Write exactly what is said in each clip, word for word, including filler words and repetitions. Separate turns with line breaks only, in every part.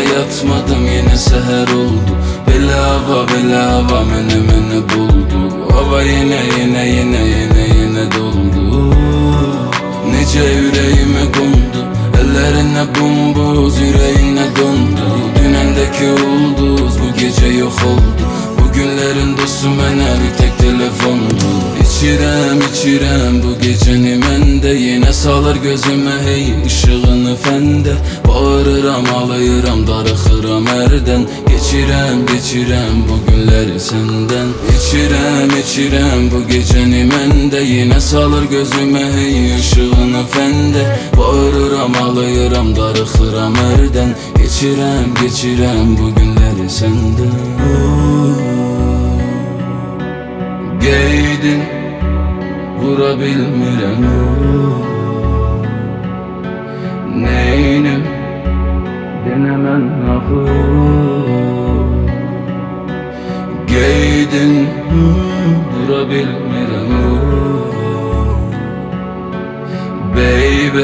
yatmadım yine seher oldu. Belə hava belə hava məni məni buldu. Hava yine yine yine yine yine doldu. Necə ürəyimə qondu, əllərinə bombuz, ürəyinə dondu. Dünəndəki ulduz bu gecə yox oldu. Bugünlərin dostu mənə bir tek telefondu. İçirəm, içirəm bu gecəni məndə, yenə salır gözümə hey ışığını fəndə. Bağırıram, ağlayıram, darıxıram hərdən. Geçirəm, geçirəm bu günləri səndən. İçirəm, içirəm bu gecəni məndə, yenə salır gözümə hey ışığını fəndə. Bağırıram, ağlayıram, darıxıram hərdən. Geçirəm, geçirəm bu günləri səndən. Geydin, vura bilmirəm neynim, denemən axı. Geydin, vura bilmirəm baby.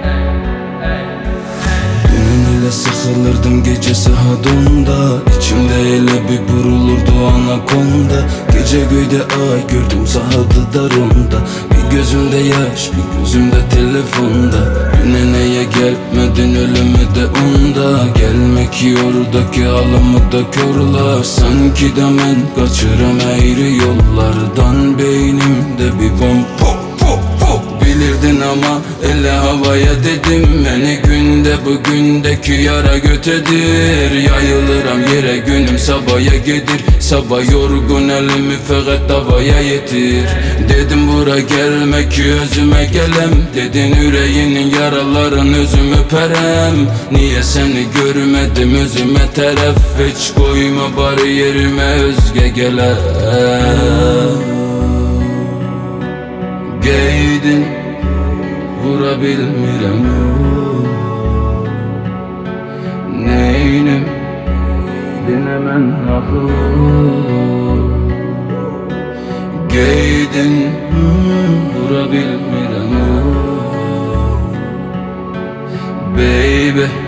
Dünən elə sıxılırdım gecə saat onda, İçimdə elə bir burulurdu anakonda. Gecə göydə ay gördüm saatı darında. Bir gözümdə yaş, bir gözümdə telefonda. Dünənəyə gəlmədin ölümü də onda. Gəlmək yordaki halımı da körlar. Sanki də mən qaçıram əyri yollardan. Beynimdə bir bomb pop pop pop. Bilirdin ama elə havaya dedim. Məni gündə bugündəki yara götədir. Yayılıram yerə günüm sabaya gedir. Sabah yorgun əlimi fəqət davaya yetir. Dedim bura gəlmək ki özümə gələm. Dedin ürəyinin yaraların özüm öpərəm. Niyə səni görmədim özümə tərəf. Heç qoyma bari yerimə özgə gələm. Geydin, vura bilmirəm neynim, denemən axı. Geydin, vura bilmirəm baby.